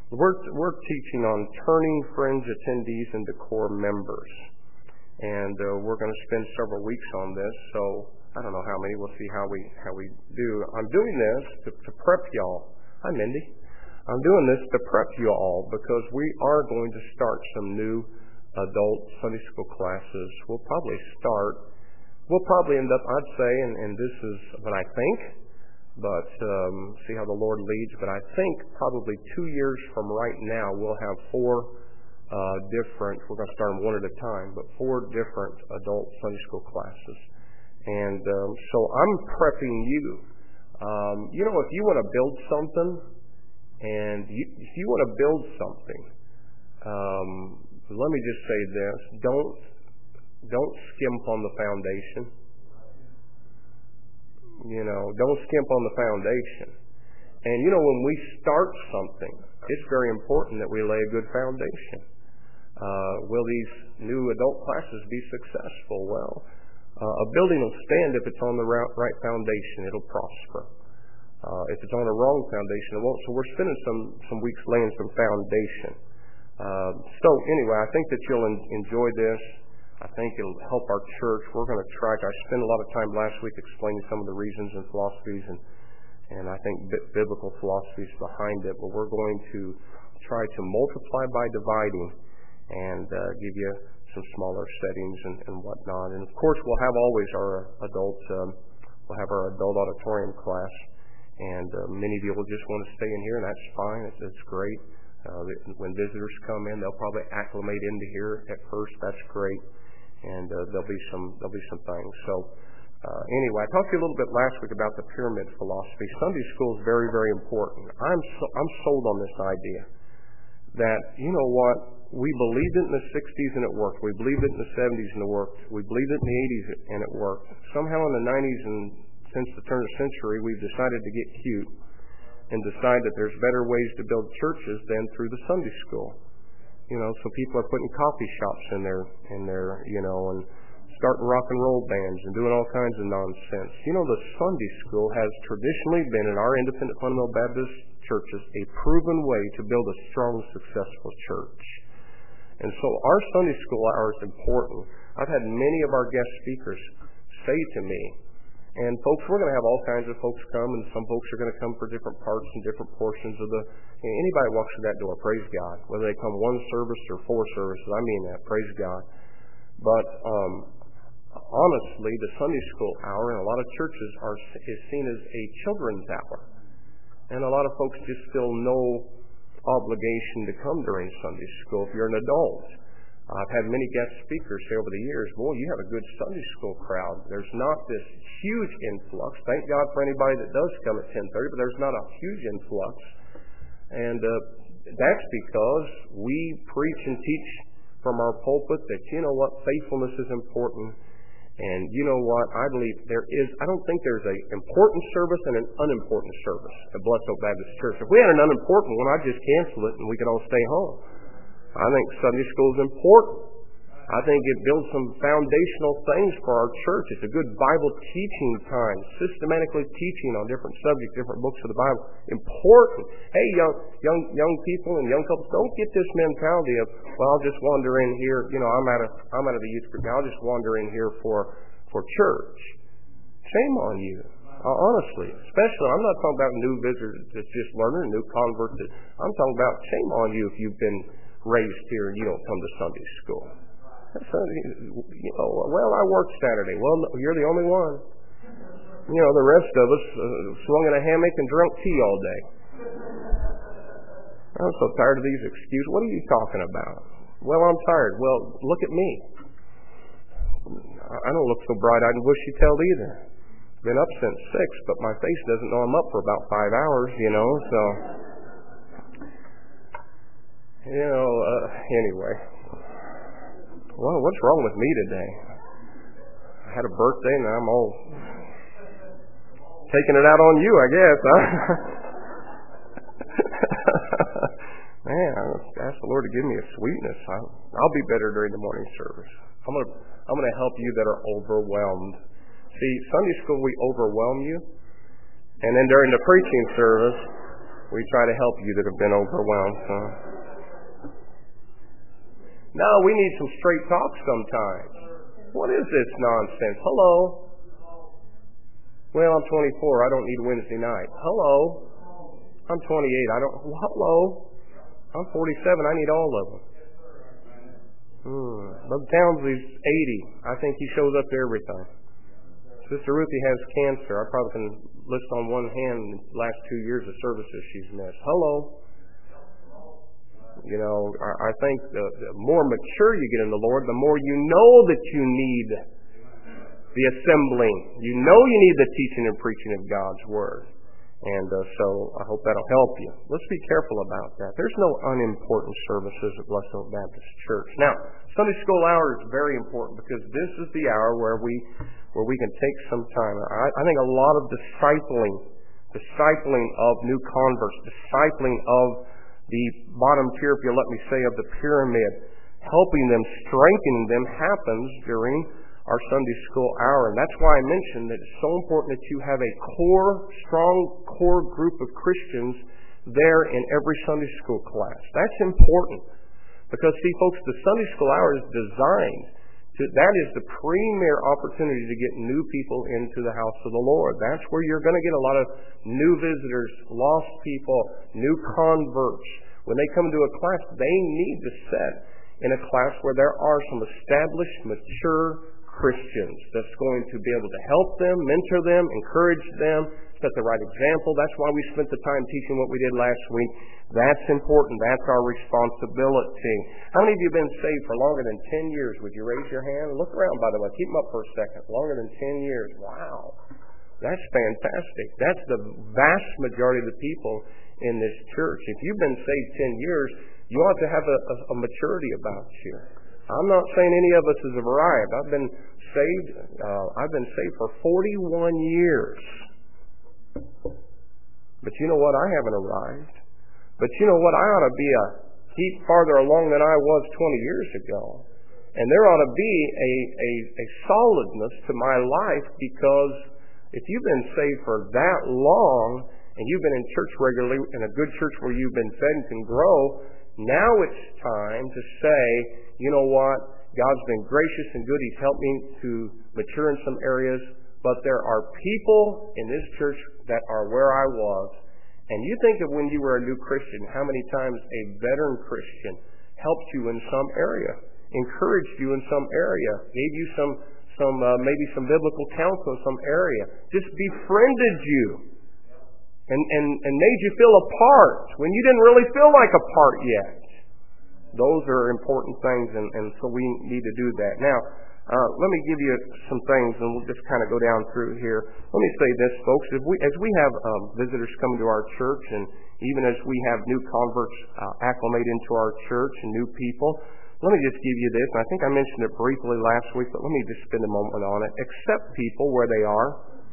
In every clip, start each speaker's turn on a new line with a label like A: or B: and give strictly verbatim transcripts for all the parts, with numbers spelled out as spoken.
A: We're, we're teaching on turning fringe attendees into core members. And uh, we're going to spend several weeks on this, so I don't know how many. We'll see how we how we do. I'm doing this to, to prep y'all. Hi, Mindy. I'm doing this to prep you all because we are going to start some new adult Sunday school classes. We'll probably start, we'll probably end up, I'd say, and, and this is what I think, but um, see how the Lord leads, but I think probably two years from right now we'll have four uh, different, we're going to start them one at a time, but four different adult Sunday school classes. And um, so I'm prepping you. Um, you know, if you want to build something, and you, if you want to build something, um, let me just say this: don't don't skimp on the foundation. You know, don't skimp on the foundation. And you know, when we start something, it's very important that we lay a good foundation. Uh, will these new adult classes be successful? Well, uh, a building will stand if it's on the right foundation. It'll prosper. Uh, if it's on a wrong foundation, it won't. So we're spending some, some weeks laying some foundation. Uh, so anyway, I think that you'll en- enjoy this. I think it'll help our church. We're going to try. I spent a lot of time last week explaining some of the reasons and philosophies and, and I think b- biblical philosophies behind it. But we're going to try to multiply by dividing and uh, give you some smaller settings and, and whatnot. And of course, we'll have always our adult, um, we'll have our adult auditorium class. And uh, many of you will just want to stay in here, and that's fine. It's, it's great. Uh, when visitors come in, they'll probably acclimate into here at first. That's great. And uh, there'll be some there'll be some things. So uh, anyway, I talked to you a little bit last week about the pyramid philosophy. Sunday school is very, very important. I'm so, I'm sold on this idea that, you know what, we believed it in the sixties and it worked. We believed it in the seventies and it worked. We believed it in the eighties and it worked. Somehow in the nineties and since the turn of the century, we've decided to get cute and decide that there's better ways to build churches than through the Sunday school. You know, so people are putting coffee shops in their, in their, you know, and starting rock and roll bands and doing all kinds of nonsense. You know, the Sunday school has traditionally been in our independent fundamental Baptist churches a proven way to build a strong, successful church. And so our Sunday school hour is important. I've had many of our guest speakers say to me, and folks, we're going to have all kinds of folks come, and some folks are going to come for different parts and different portions of the, you know, anybody walks through that door, praise God. Whether they come one service or four services, I mean that, praise God. But um, honestly, the Sunday school hour in a lot of churches are is seen as a children's hour. And a lot of folks just feel no obligation to come during Sunday school if you're an adult. I've had many guest speakers say over the years, boy, you have a good Sunday school crowd. There's not this huge influx. Thank God for anybody that does come at ten thirty, but there's not a huge influx. And uh, that's because we preach and teach from our pulpit that, you know what, faithfulness is important. And you know what, I believe there is, I don't think there's an important service and an unimportant service at Blood Oak Baptist Church. If we had an unimportant one, I'd just cancel it and we could all stay home. I think Sunday school is important. I think it builds some foundational things for our church. It's a good Bible teaching time, systematically teaching on different subjects, different books of the Bible. Important. Hey, young young young people and young couples, don't get this mentality of, well, I'll just wander in here. You know, I'm out of I'm out of the youth group now. I'll just wander in here for for church. Shame on you. Uh, honestly, especially, I'm not talking about new visitors that's just learning, new converts. I'm talking about shame on you if you've been raised here and you don't come to Sunday school. That's, uh, you know, well, I work Saturday. Well, no, you're the only one. You know, the rest of us uh, swung in a hammock and drunk tea all day. I'm so tired of these excuses. What are you talking about? Well, I'm tired. Well, look at me. I don't look so bright-eyed and bushy-tailed either. Been up since six, but my face doesn't know I'm up for about five hours, you know, so... You know, uh, anyway. Well, what's wrong with me today? I had a birthday and I'm all taking it out on you, I guess, huh? Man, I ask the Lord to give me a sweetness. I'll, I'll be better during the morning service. I'm gonna, I'm gonna help you that are overwhelmed. See, Sunday school we overwhelm you, and then during the preaching service, We try to help you that have been overwhelmed. So. No, we need some straight talk sometimes. What is this nonsense? Hello? Well, I'm twenty-four. I don't need Wednesday night. Hello? I'm twenty-eight. I don't... Well, hello? I'm forty-seven. I need all of them. Hmm. Brother Townsley's eighty. I think he shows up to everything. Sister Ruthie has cancer. I probably can list on one hand the last two years of services she's missed. Hello? You know, I, I think the, the more mature you get in the Lord, the more you know that you need the assembling. You know you need the teaching and preaching of God's Word. And uh, so I hope that'll help you. Let's be careful about that. There's no unimportant services at Blessed Hope Baptist Church. Now, Sunday school hour is very important because this is the hour where we where we can take some time. I, I think a lot of discipling, discipling of new converts, discipling of the bottom tier, if you'll let me say, of the pyramid, helping them, strengthening them, happens during our Sunday school hour. And that's why I mentioned that it's so important that you have a core, strong core group of Christians there in every Sunday school class. That's important. Because, see, folks, the Sunday school hour is designed to, that is the premier opportunity to get new people into the house of the Lord. That's where you're going to get a lot of new visitors, lost people, new converts. When they come to a class, they need to sit in a class where there are some established, mature Christians that's going to be able to help them, mentor them, encourage them, set the right example. That's why we spent the time teaching what we did last week. That's important. That's our responsibility. How many of you have been saved for longer than ten years? Would you raise your hand? Look around, by the way. Keep them up for a second. Longer than ten years. Wow. That's fantastic. That's the vast majority of the people in this church. If you've been saved ten years, you ought to have a, a, a maturity about you. I'm not saying any of us has arrived. I've been saved. Uh, I've been saved for forty-one years. But you know what? I haven't arrived. But you know what? I ought to be a heap farther along than I was twenty years ago. And there ought to be a, a, a solidness to my life, because if you've been saved for that long and you've been in church regularly, in a good church where you've been fed and can grow, now it's time to say, you know what? God's been gracious and good. He's helped me to mature in some areas. But there are people in this church that are where I was. And you think of when you were a new Christian, how many times a veteran Christian helped you in some area, encouraged you in some area, gave you some, some uh, maybe some biblical counsel in some area, just befriended you and, and, and made you feel a part when you didn't really feel like a part yet. Those are important things, and, and so we need to do that. Now, uh, let me give you some things, and we'll just kind of go down through here. Let me say this, folks. If we, as we have um, visitors coming to our church, and even as we have new converts uh, acclimate into our church and new people, let me just give you this. And I think I mentioned it briefly last week, but let me just spend a moment on it. Accept people where they are.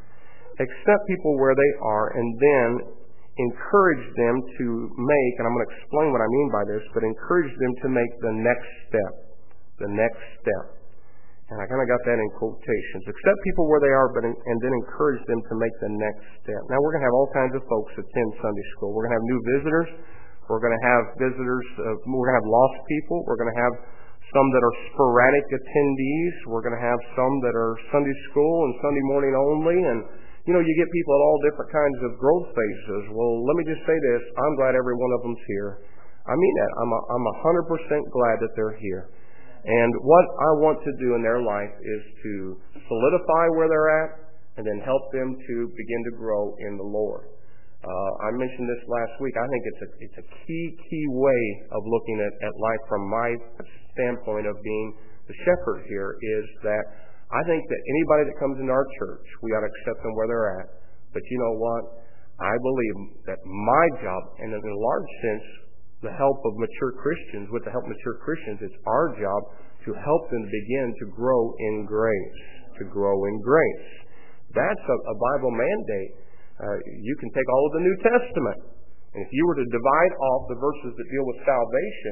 A: Accept people where they are, and then encourage them to make, and I'm going to explain what I mean by this, but encourage them to make the next step. The next step. And I kind of got that in quotations. Accept people where they are, but in, and then encourage them to make the next step. Now, we're going to have all kinds of folks attend Sunday school. We're going to have new visitors. We're going to have visitors. Uh, we're going to have lost people. We're going to have some that are sporadic attendees. We're going to have some that are Sunday school and Sunday morning only. And, you know, you get people at all different kinds of growth phases. Well, let me just say this. I'm glad every one of them's here. I mean that. I'm a, I'm one hundred percent glad that they're here. And what I want to do in their life is to solidify where they're at and then help them to begin to grow in the Lord. Uh, I mentioned this last week. I think it's a, it's a key, key way of looking at, at life from my standpoint of being the shepherd here, is that I think that anybody that comes into our church, we ought to accept them where they're at. But you know what? I believe that my job, and in a large sense, the help of mature Christians, with the help of mature Christians, it's our job to help them begin to grow in grace, to grow in grace. That's a, a Bible mandate. Uh, you can take all of the New Testament, and if you were to divide off the verses that deal with salvation,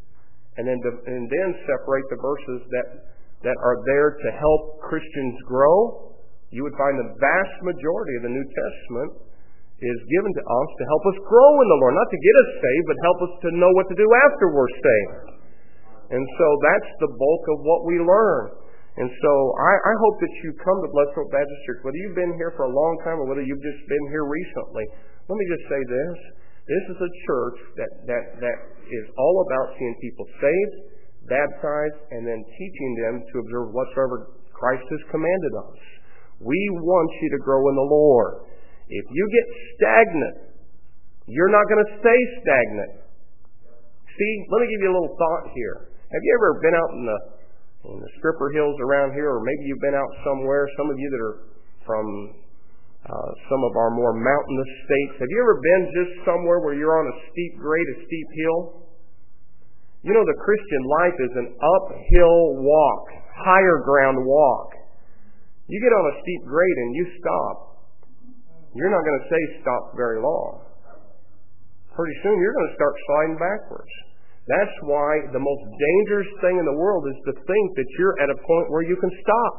A: and then and then separate the verses that that are there to help Christians grow, you would find the vast majority of the New Testament is given to us to help us grow in the Lord. Not to get us saved, but help us to know what to do after we're saved. And so that's the bulk of what we learn. And so I, I hope that you come to Blessed Hope Baptist Church, whether you've been here for a long time or whether you've just been here recently. Let me just say this. This is a church that, that, that is all about seeing people saved, baptized, and then teaching them to observe whatsoever Christ has commanded us. We want you to grow in the Lord. If you get stagnant, you're not going to stay stagnant. See, let me give you a little thought here. Have you ever been out in the in the Stripper Hills around here, or maybe you've been out somewhere, some of you that are from uh, some of our more mountainous states, have you ever been just somewhere where you're on a steep grade, a steep hill? You know, the Christian life is an uphill walk, higher ground walk. You get on a steep grade and you stop. You're not going to say stop very long. Pretty soon you're going to start sliding backwards. That's why the most dangerous thing in the world is to think that you're at a point where you can stop.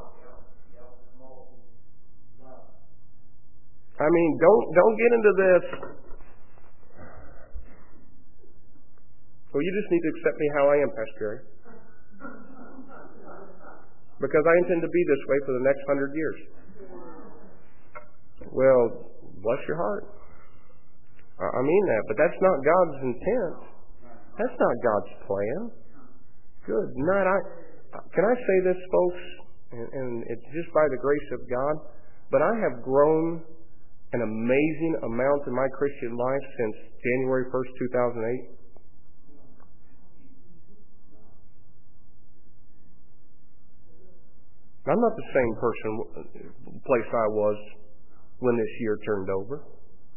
A: I mean, don't don't get into this. Well, you just need to accept me how I am, Pastor Gary. Because I intend to be this way for the next hundred years. Well, bless your heart. I mean that, but that's not God's intent. That's not God's plan. Good night. I can I say this, folks, and, and it's just by the grace of God, but I have grown an amazing amount in my Christian life since January first, two thousand eight. I'm not the same person, place I was when this year turned over.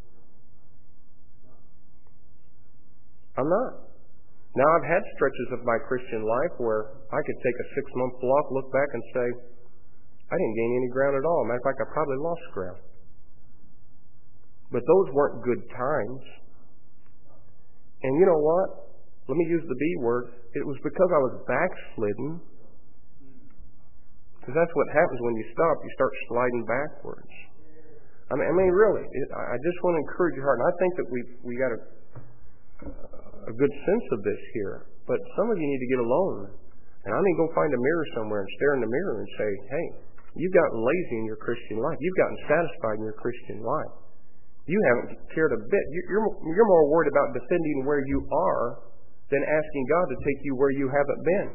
A: I'm not. Now, I've had stretches of my Christian life where I could take a six-month block, look back and say, I didn't gain any ground at all. Matter of fact, I probably lost ground. But those weren't good times. And you know what? Let me use the B word. It was because I was backslidden. Because that's what happens when you stop. You start sliding backwards. I mean, I mean really, it, I just want to encourage your heart. And I think that we we got a, a good sense of this here. But some of you need to get alone. And I need to go find a mirror somewhere and stare in the mirror and say, hey, you've gotten lazy in your Christian life. You've gotten satisfied in your Christian life. You haven't cared a bit. You're, you're more worried about defending where you are than asking God to take you where you haven't been.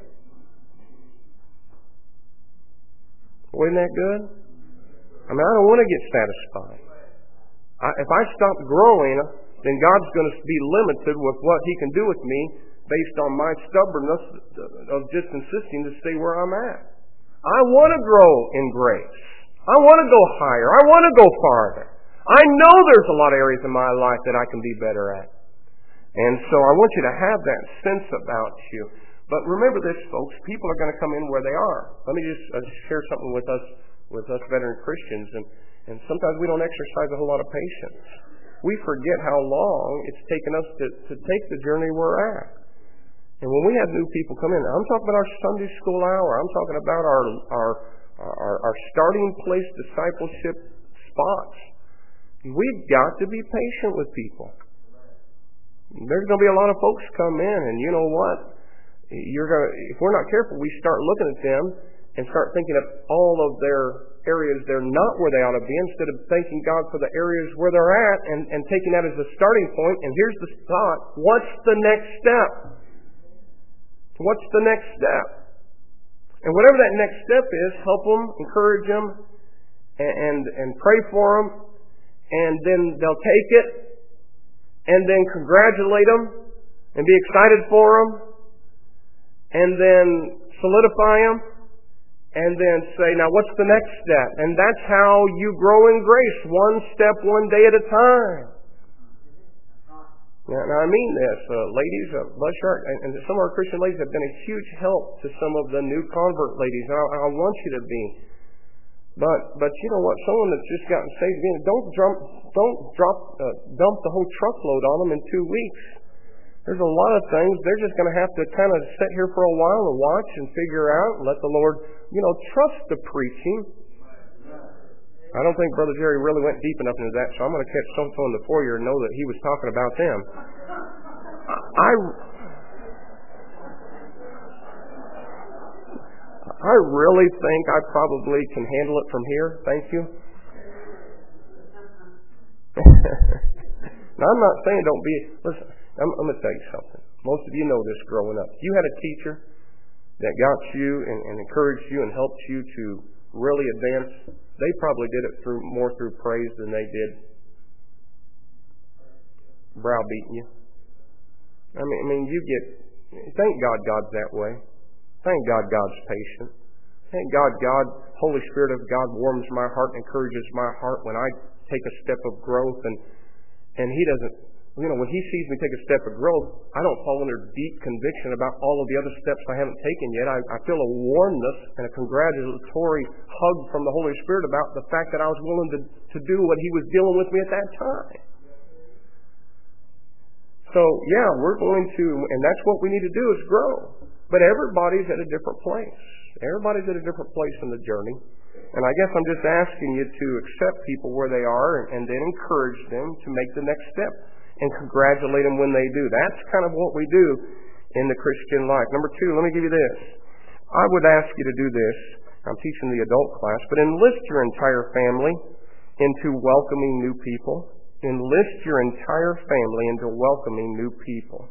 A: Wasn't that good? I mean, I don't want to get satisfied. I, if I stop growing, then God's going to be limited with what He can do with me based on my stubbornness of just insisting to stay where I'm at. I want to grow in grace. I want to go higher. I want to go farther. I know there's a lot of areas in my life that I can be better at. And so I want you to have that sense about you. But remember this, folks, people are going to come in where they are. Let me just uh, share something with us with us veteran Christians. And, and sometimes we don't exercise a whole lot of patience. We forget how long it's taken us to, to take the journey we're at. And when we have new people come in, I'm talking about our Sunday school hour. I'm talking about our our our, our starting place discipleship spots. We've got to be patient with people. There's going to be a lot of folks come in, and you know what? You're going to, if we're not careful, we start looking at them and start thinking of all of their areas they're not where they ought to be, instead of thanking God for the areas where they're at and, and taking that as a starting point. And here's the thought: what's the next step? What's the next step? And whatever that next step is, help them, encourage them, and and, and pray for them. And then they'll take it, and then congratulate them, and be excited for them, and then solidify them, and then say, now what's the next step? And that's how you grow in grace, one step, one day at a time. Now, now I mean this, uh, ladies, uh, bless your heart, and, and some of our Christian ladies have been a huge help to some of the new convert ladies, and I, I want you to be. But but you know what? Someone that's just gotten saved again, don't drop don't drop uh, dump the whole truckload on them in two weeks. There's a lot of things they're just going to have to kind of sit here for a while and watch and figure out and let the Lord, you know, trust the preaching. I don't think Brother Jerry really went deep enough into that, so I'm going to catch so-and-so in the foyer and know that he was talking about them. I, I really think I probably can handle it from here. Thank you. Now, I'm not saying don't be... Listen, I'm, I'm going to tell you something. Most of you know this growing up. You had a teacher that got you and, and encouraged you and helped you to really advance. They probably did it through more through praise than they did browbeating you. I mean, I mean, you get. Thank God, God's that way. Thank God, God's patient. Thank God, God, Holy Spirit of God, warms my heart, encourages my heart when I take a step of growth, and and He doesn't. You know, when He sees me take a step of growth, I don't fall under deep conviction about all of the other steps I haven't taken yet. I, I feel a warmness and a congratulatory hug from the Holy Spirit about the fact that I was willing to, to do what He was dealing with me at that time. So, yeah, we're going to, and that's what we need to do is grow. But everybody's at a different place. Everybody's at a different place in the journey. And I guess I'm just asking you to accept people where they are and, and then encourage them to make the next step. And congratulate them when they do. That's kind of what we do in the Christian life. Number two, let me give you this. I would ask you to do this. I'm teaching the adult class, but enlist your entire family into welcoming new people. Enlist your entire family into welcoming new people.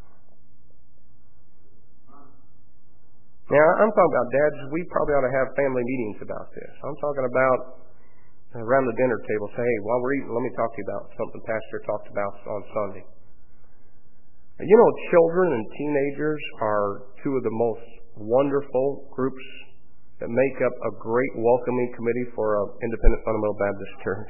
A: Now, I'm talking about dads. We probably ought to have family meetings about this. I'm talking about around the dinner table, say, hey, while we're eating, let me talk to you about something Pastor talked about on Sunday. You know, children and teenagers are two of the most wonderful groups that make up a great welcoming committee for an independent fundamental Baptist church.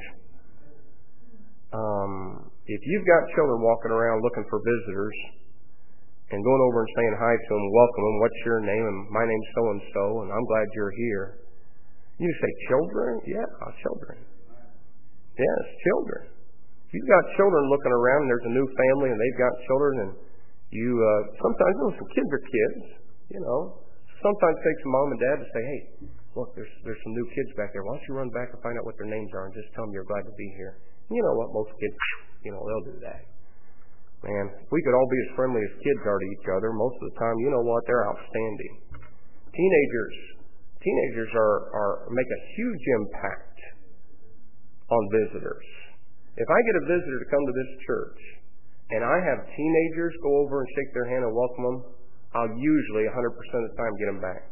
A: Um, if you've got children walking around looking for visitors and going over and saying hi to them, welcome them, what's your name? And my name's so-and-so, and I'm glad you're here. You say, children? Yeah, children. Yes, children. If you've got children looking around and there's a new family and they've got children and you, uh, sometimes, you know, some kids are kids, you know. Sometimes it takes a mom and dad to say, hey, look, there's there's some new kids back there. Why don't you run back and find out what their names are and just tell them you're glad to be here. You know what, most kids, you know, they'll do that. Man, if we could all be as friendly as kids are to each other, most of the time, you know what, they're outstanding. Teenagers, Teenagers are, are make a huge impact on visitors. If I get a visitor to come to this church and I have teenagers go over and shake their hand and welcome them, I'll usually one hundred percent of the time get them back.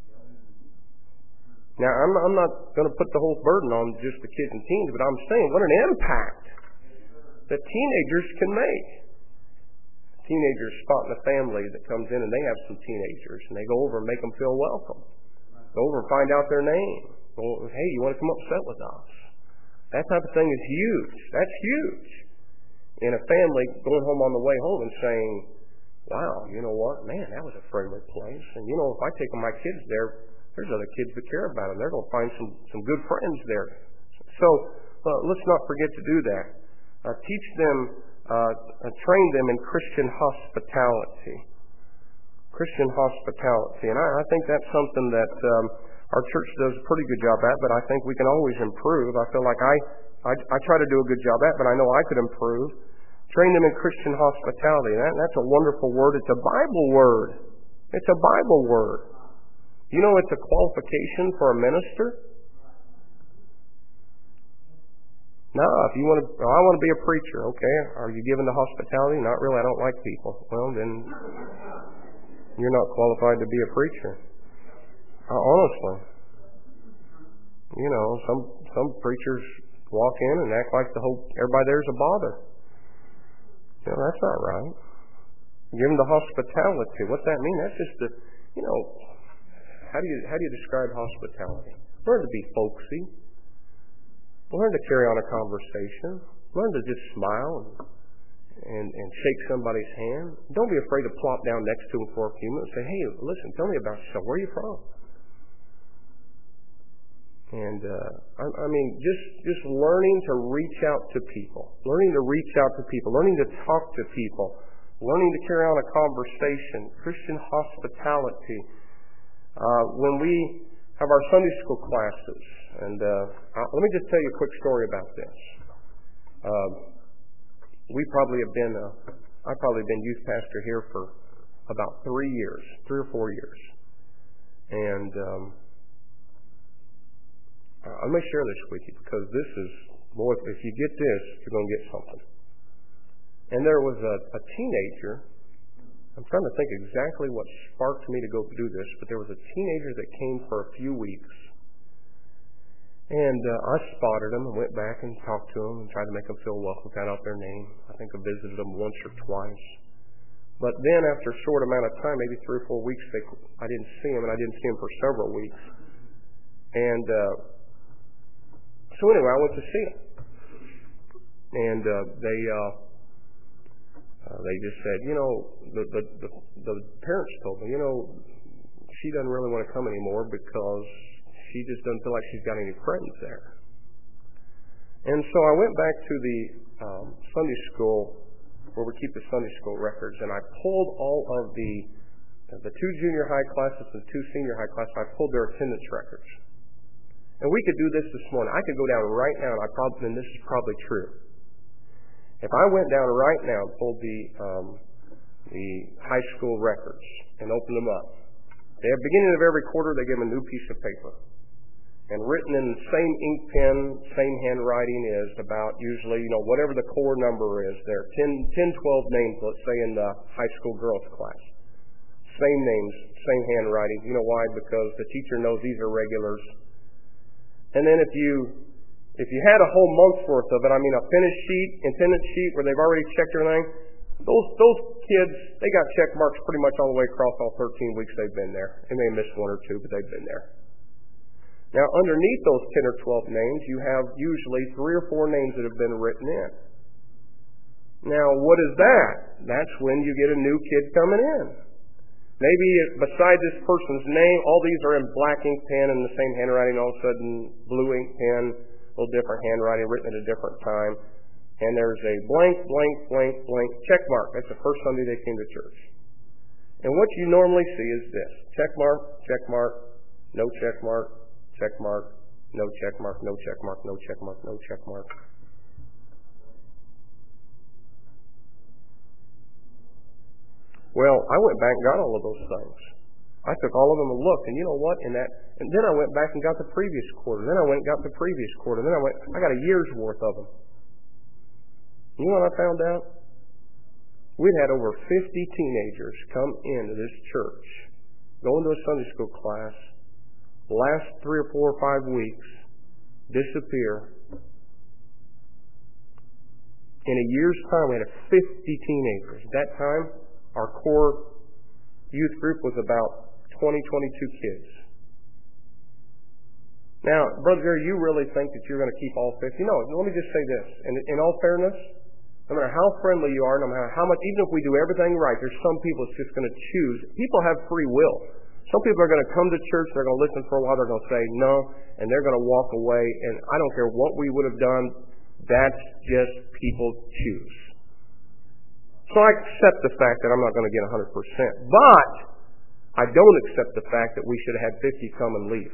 A: Now, I'm, I'm not going to put the whole burden on just the kids and teens, but I'm saying what an impact that teenagers can make. Teenagers spotting a family that comes in and they have some teenagers and they go over and make them feel welcome. Go over and find out their name. Well, hey, you want to come up and sit with us? That type of thing is huge. That's huge. In a family going home on the way home and saying, wow, you know what? Man, that was a friendly place. And, you know, if I take my kids there, there's other kids that care about them. They're going to find some, some good friends there. So uh, let's not forget to do that. Uh, teach them, uh, uh, train them in Christian hospitality. Christian hospitality. And I, I think that's something that um, our church does a pretty good job at, but I think we can always improve. I feel like I, I, I try to do a good job at, but I know I could improve. Train them in Christian hospitality. That, that's a wonderful word. It's a Bible word. It's a Bible word. You know it's a qualification for a minister? No, if you want to, oh, I want to be a preacher. Okay, are you given to hospitality? Not really. I don't like people. Well, then you're not qualified to be a preacher. Uh, honestly. You know, some some preachers walk in and act like the whole everybody there's a bother. You know, that's not right. Give them the hospitality. What's that mean? That's just the, you know, how do you how do you describe hospitality? Learn to be folksy. Learn to carry on a conversation. Learn to just smile and And, and shake somebody's hand. Don't be afraid to plop down next to them for a few minutes and say, hey, listen, tell me about yourself. Where are you from? And, uh, I, I mean, just, just learning to reach out to people. Learning to reach out to people. Learning to talk to people. Learning to carry on a conversation. Christian hospitality. Uh, when we have our Sunday school classes. And uh, let me just tell you a quick story about this. Uh, we probably have been, uh, I've probably been youth pastor here for about three years, three or four years. And um, uh, let me share this with you because this is, boy, if you get this, you're going to get something. And there was a, a teenager, I'm trying to think exactly what sparked me to go do this, but there was a teenager that came for a few weeks. And uh, I spotted him and went back and talked to him and tried to make them feel welcome, found out their name. I think I visited them once or twice. But then after a short amount of time, maybe three or four weeks, they, I didn't see him, and I didn't see him for several weeks. And uh, so anyway, I went to see him. And uh, they uh, uh, they just said, you know, the, the, the, the parents told me, you know, she doesn't really want to come anymore because she just doesn't feel like she's got any friends there. And so I went back to the um, Sunday school where we keep the Sunday school records, and I pulled all of the the two junior high classes and two senior high classes. I pulled their attendance records. And we could do this this morning. I could go down right now, and I probably, and this is probably true. If I went down right now and pulled the um, the high school records and opened them up, at the beginning of every quarter they give them a new piece of paper. And written in the same ink pen, same handwriting is about usually, you know, whatever the core number is there, ten, ten, twelve names, let's say in the high school girls class. Same names, same handwriting. You know why? Because the teacher knows these are regulars. And then if you if you had a whole month's worth of it, I mean a finished sheet, attendance sheet where they've already checked everything, those those kids, they got check marks pretty much all the way across all thirteen weeks they've been there. They may have missed one or two, but they've been there. Now, underneath those ten or twelve names, you have usually three or four names that have been written in. Now, what is that? That's when you get a new kid coming in. Maybe beside this person's name, all these are in black ink pen in the same handwriting, all of a sudden blue ink pen, a little different handwriting, written at a different time. And there's a blank, blank, blank, blank check mark. That's the first Sunday they came to church. And what you normally see is this. Check mark, check mark, no check mark, check mark, no check mark, no check mark, no check mark, no check mark. Well, I went back and got all of those things. I took all of them and looked, and you know what? In that, and then I went back and got the previous quarter. Then I went and got the previous quarter. Then I went, I got a year's worth of them. You know what I found out? We'd had over fifty teenagers come into this church, go into a Sunday school class, last three or four or five weeks, disappear. In a year's time, we had fifty teenagers. At that time, our core youth group was about twenty, twenty-two kids. Now, Brother Gary, you really think that you're going to keep all fifty? No, let me just say this. In, in all fairness, no matter how friendly you are, no matter how much, even if we do everything right, there's some people that's just going to choose. People have free will. Some people are going to come to church, they're going to listen for a while, they're going to say no, and they're going to walk away, and I don't care what we would have done, that's just people choose. So I accept the fact that I'm not going to get one hundred percent, but I don't accept the fact that we should have had fifty come and leave.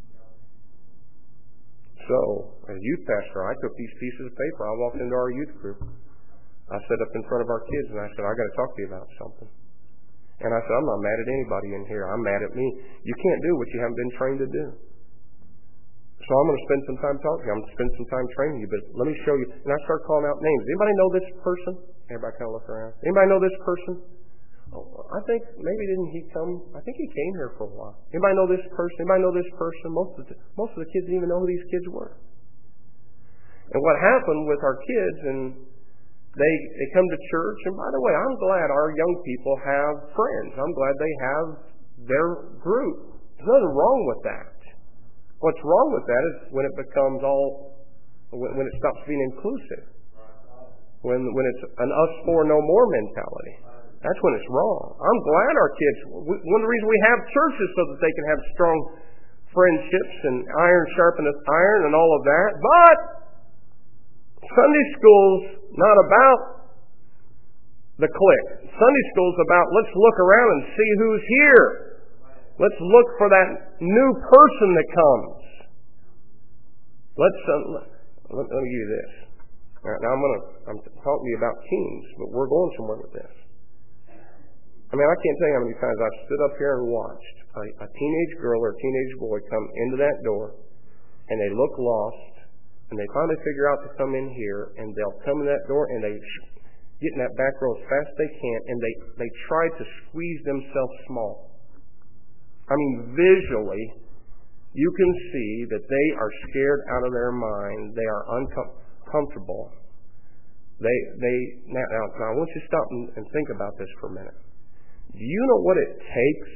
A: So, as youth pastor, I took these pieces of paper, I walked into our youth group, I sat up in front of our kids, and I said, I got to talk to you about something. And I said, I'm not mad at anybody in here. I'm mad at me. You can't do what you haven't been trained to do. So I'm going to spend some time talking to you. I'm going to spend some time training you. But let me show you. And I start calling out names. Anybody know this person? Everybody kind of look around. Anybody know this person? Oh, I think maybe didn't he come? I think he came here for a while. Anybody know this person? Anybody know this person? Most of the, most of the kids didn't even know who these kids were. And what happened with our kids and They they come to church, and by the way, I'm glad our young people have friends. I'm glad they have their group. There's nothing wrong with that. What's wrong with that is when it becomes all, when, when it stops being inclusive. When when it's an us for no more mentality. That's when it's wrong. I'm glad our kids, one of the reasons we have churches so that they can have strong friendships and iron sharpeneth iron and all of that, but Sunday school's not about the clique. Sunday school's about let's look around and see who's here. Let's look for that new person that comes. Let's uh, let, let me give you this. All right, now I'm going to I'm talking to you about teens, but we're going somewhere with this. I mean, I can't tell you how many times I've stood up here and watched a, a teenage girl or a teenage boy come into that door, and they look lost, and they finally figure out to come in here, and they'll come in that door, and they get in that back row as fast as they can, and they, they try to squeeze themselves small. I mean, visually, you can see that they are scared out of their mind. They are uncomfortable. They, they, now, now, now I want you to stop and, and think about this for a minute. Do you know what it takes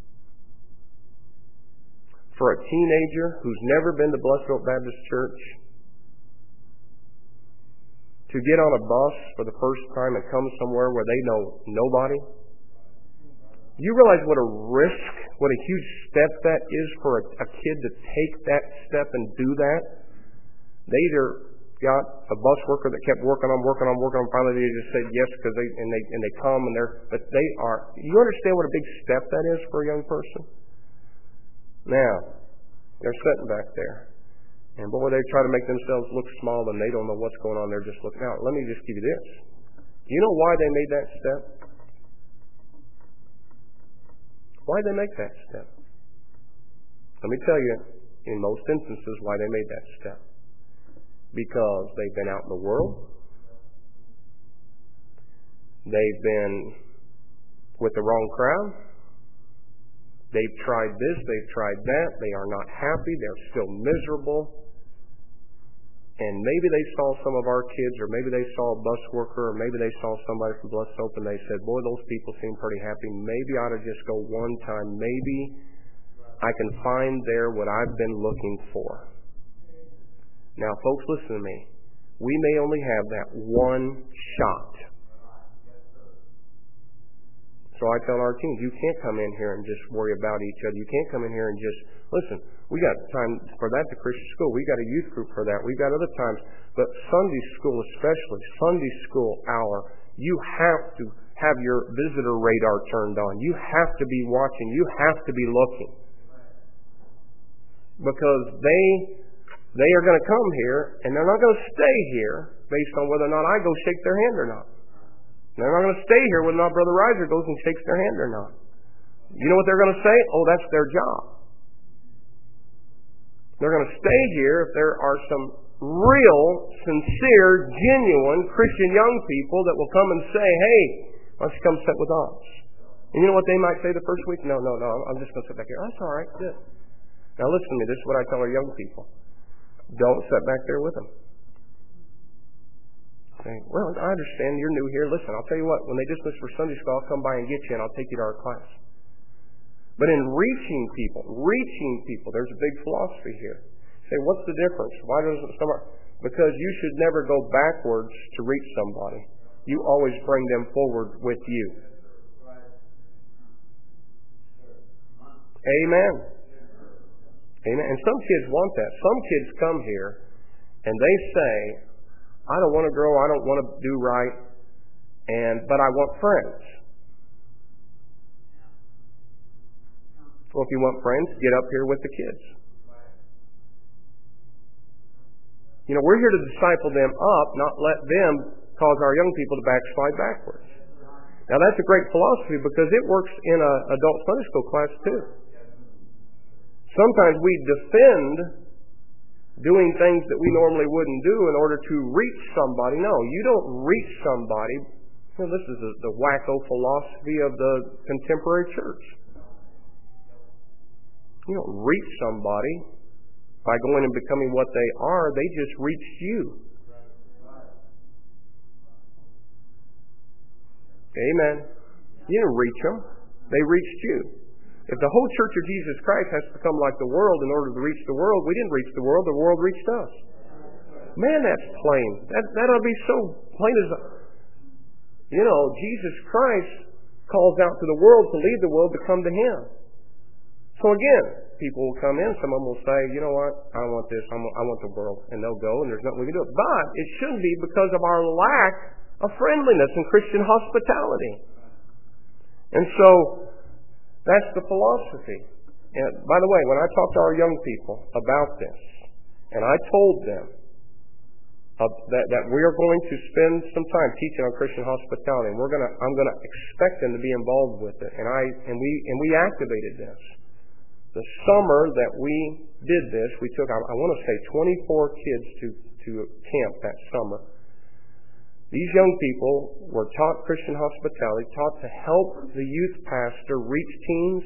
A: for a teenager who's never been to Blessed Oak Baptist Church to get on a bus for the first time and come somewhere where they know nobody? You realize what a risk, what a huge step that is for a, a kid to take that step and do that? They either got a bus worker that kept working on, working on, working on. Finally, they just said yes because they and they and they come and they're. But they are. You understand what a big step that is for a young person? Now, they're sitting back there, and boy, they try to make themselves look small, and they don't know what's going on. They're just looking out. Let me just give you this. Do you know why they made that step? Why did they make that step? Let me tell you, in most instances, why they made that step. Because they've been out in the world. They've been with the wrong crowd. They've tried this, they've tried that. They are not happy. They're still miserable. And maybe they saw some of our kids, or maybe they saw a bus worker, or maybe they saw somebody from Blessed Oak, and they said, boy, those people seem pretty happy. Maybe I ought to just go one time. Maybe I can find there what I've been looking for. Now, folks, listen to me. We may only have that one shot. So I tell our teams, you can't come in here and just worry about each other. You can't come in here and just, listen, we got time for that to Christian school. We got a youth group for that. We've got other times. But Sunday school especially, Sunday school hour, you have to have your visitor radar turned on. You have to be watching. You have to be looking. Because they they are going to come here, and they're not going to stay here based on whether or not I go shake their hand or not. They're not going to stay here whether or not Brother Reiser goes and shakes their hand or not. You know what they're going to say? Oh, that's their job. They're going to stay here if there are some real, sincere, genuine Christian young people that will come and say, hey, why don't you come sit with us? And you know what they might say the first week? No, no, no, I'm just going to sit back here. That's all right, good. Now listen to me, this is what I tell our young people. Don't sit back there with them. Say, well, I understand you're new here. Listen, I'll tell you what, when they dismiss for Sunday school, I'll come by and get you and I'll take you to our class. But in reaching people, reaching people, there's a big philosophy here. Say, what's the difference? Why doesn't somebody? Because you should never go backwards to reach somebody. You always bring them forward with you. Amen. Amen. And some kids want that. Some kids come here and they say, I don't want to grow, I don't want to do right, and but I want friends. Well, if you want friends, get up here with the kids. You know, we're here to disciple them up, not let them cause our young people to backslide backwards. Now, that's a great philosophy because it works in an adult Sunday school class too. Sometimes we defend doing things that we normally wouldn't do in order to reach somebody. No, you don't reach somebody. You know, this is the, the wacko philosophy of the contemporary church. You don't reach somebody by going and becoming what they are. They just reached you. Amen. You didn't reach them. They reached you. If the whole Church of Jesus Christ has to become like the world in order to reach the world, we didn't reach the world, the world reached us. Man, that's plain. That that ought to be so plain as a, you know, Jesus Christ calls out to the world to lead the world to come to Him. So again, people will come in, some of them will say, you know what, I want this, I want, I want the world, and they'll go, and there's nothing we can do. But it shouldn't be because of our lack of friendliness and Christian hospitality. And so, That's the philosophy. And by the way, when I talk to our young people about this, and I told them uh, that, that we are going to spend some time teaching on Christian hospitality, and we're going to, I'm going to expect them to be involved with it, and I and we and we activated this. The summer that we did this, we took, I, I want to say, twenty-four kids to to camp that summer. These young people were taught Christian hospitality, taught to help the youth pastor reach teens.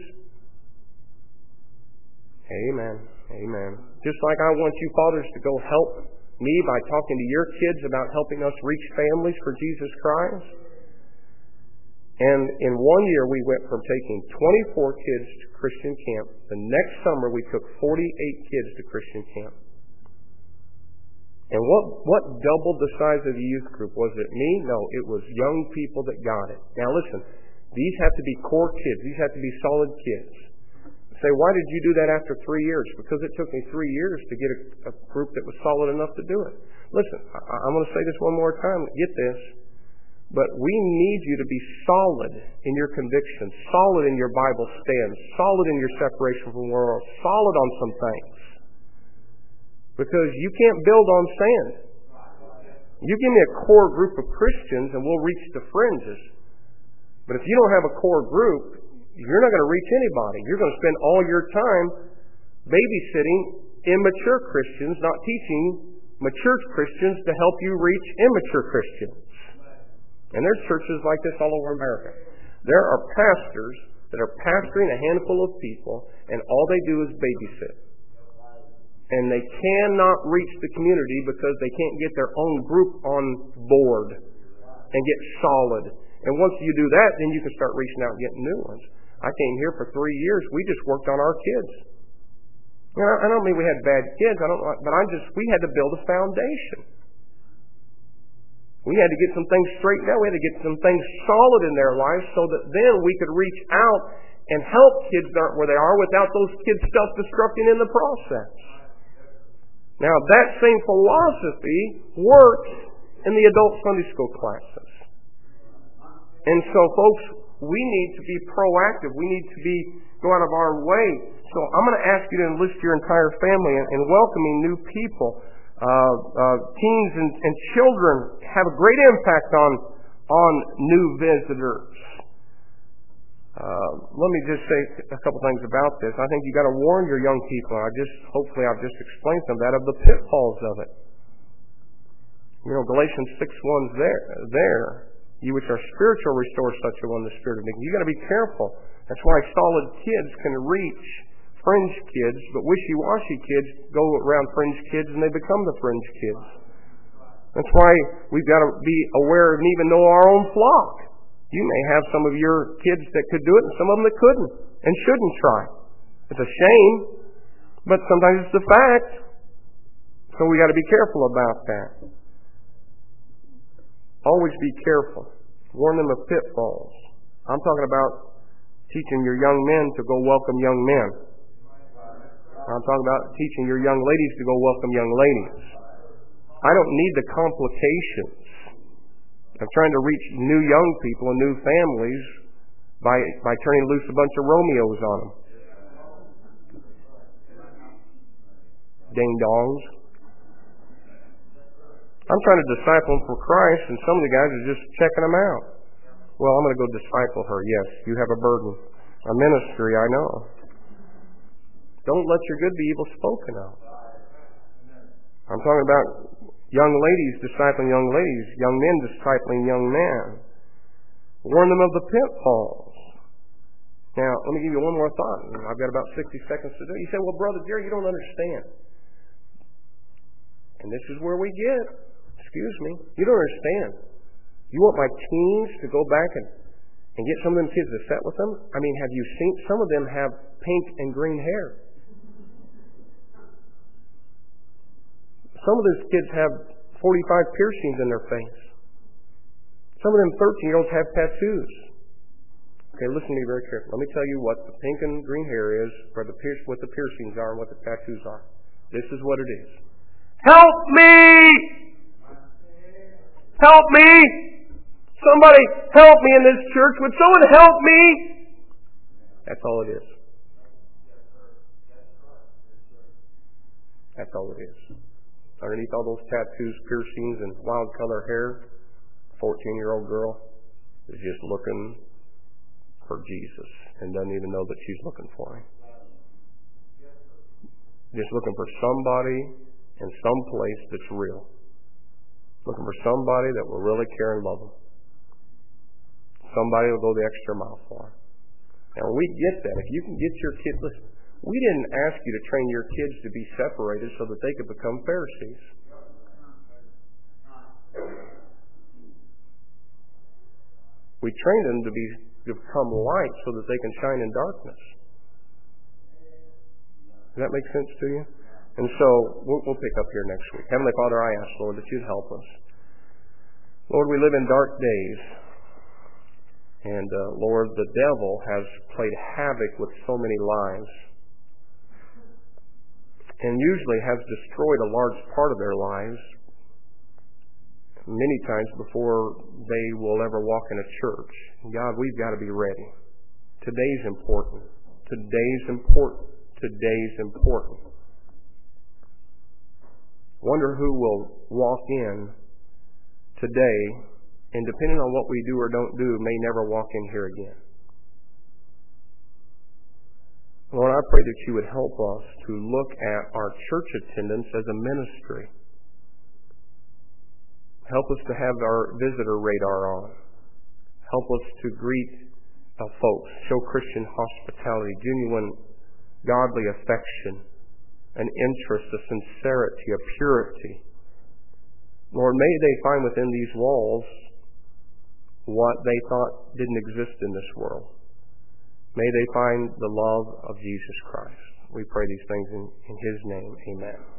A: Amen. Amen. Just like I want you fathers to go help me by talking to your kids about helping us reach families for Jesus Christ. And in one year we went from taking twenty-four kids to Christian camp. The next summer we took forty-eight kids to Christian camp. And what, what doubled the size of the youth group? Was it me? No, it was young people that got it. Now listen, these have to be core kids. These have to be solid kids. Say, why did you do that after three years? Because it took me three years to get a, a group that was solid enough to do it. Listen, I, I'm going to say this one more time. Get this. But we need you to be solid in your convictions, solid in your Bible stance, solid in your separation from the world, solid on some things. Because you can't build on sand. You give me a core group of Christians and we'll reach the fringes. But if you don't have a core group, you're not going to reach anybody. You're going to spend all your time babysitting immature Christians, not teaching mature Christians to help you reach immature Christians. And there's churches like this all over America. There are pastors that are pastoring a handful of people, and all they do is babysit. And they cannot reach the community because they can't get their own group on board and get solid. And once you do that, then you can start reaching out and getting new ones. I came here for three years. We just worked on our kids. You know, I don't mean we had bad kids. I don't, but I just we had to build a foundation. We had to get some things straightened out. We had to get some things solid in their lives so that then we could reach out and help kids where they are without those kids self-destructing in the process. Now, that same philosophy works in the adult Sunday school classes. And so, folks, we need to be proactive. We need to be go out of our way. So I'm going to ask you to enlist your entire family in, in welcoming new people. Uh, uh, teens and, and children have a great impact on on new visitors. Uh, let me just say a couple things about this. I think you got to warn your young people. I just hopefully I've just explained some of that of the pitfalls of it. You know, Galatians six one's there. There, you which are spiritual, restore such a one the spirit of meekness. You got to be careful. That's why solid kids can reach fringe kids, but wishy-washy kids go around fringe kids and they become the fringe kids. That's why we've got to be aware and even know our own flock. You may have some of your kids that could do it and some of them that couldn't and shouldn't try. It's a shame, but sometimes it's the fact. So we got to be careful about that. Always be careful. Warn them of pitfalls. I'm talking about teaching your young men to go welcome young men. I'm talking about teaching your young ladies to go welcome young ladies. I don't need the complications of trying to reach new young people and new families by by turning loose a bunch of Romeos on them. Ding-dongs. I'm trying to disciple them for Christ, and some of the guys are just checking them out. Well, I'm going to go disciple her. Yes, you have a burden. A ministry, I know. Don't let your good be evil spoken of. I'm talking about young ladies discipling young ladies, young men discipling young men. Warn them of the pitfalls. Now, let me give you one more thought. I've got about sixty seconds to do. You say, well, Brother Jerry, you don't understand. And this is where we get, excuse me, you don't understand. You want my teens to go back and, and get some of them kids to sit with them? I mean, have you seen, some of them have pink and green hair. Some of those kids have forty-five piercings in their face. Some of them thirteen-year-olds have tattoos. Okay, listen to me very carefully. Let me tell you what the pink and green hair is, or the pierce, what the piercings are, and what the tattoos are. This is what it is. Help me! Help me! Somebody help me in this church. Would someone help me? That's all it is. That's all it is. Underneath all those tattoos, piercings, and wild color hair, fourteen-year-old girl is just looking for Jesus and doesn't even know that she's looking for him. Just looking for somebody in some place that's real. Looking for somebody that will really care and love them. Somebody will go the extra mile for them. And when we get that, if you can get your kids, listen, we didn't ask you to train your kids to be separated so that they could become Pharisees. We trained them to be to become light so that they can shine in darkness. Does that make sense to you? And so we'll, we'll pick up here next week. Heavenly Father, I ask, Lord, that you'd help us. Lord, we live in dark days. And, uh, Lord, the devil has played havoc with so many lives. And usually has destroyed a large part of their lives many times before they will ever walk in a church. God, we've got to be ready. Today's important. Today's important. Today's important. Wonder who will walk in today, and depending on what we do or don't do, may never walk in here again. Lord, I pray that you would help us to look at our church attendance as a ministry. Help us to have our visitor radar on. Help us to greet uh, folks, show Christian hospitality, genuine godly affection, an interest, a sincerity, a purity. Lord, may they find within these walls what they thought didn't exist in this world. May they find the love of Jesus Christ. We pray these things in, in his name. Amen.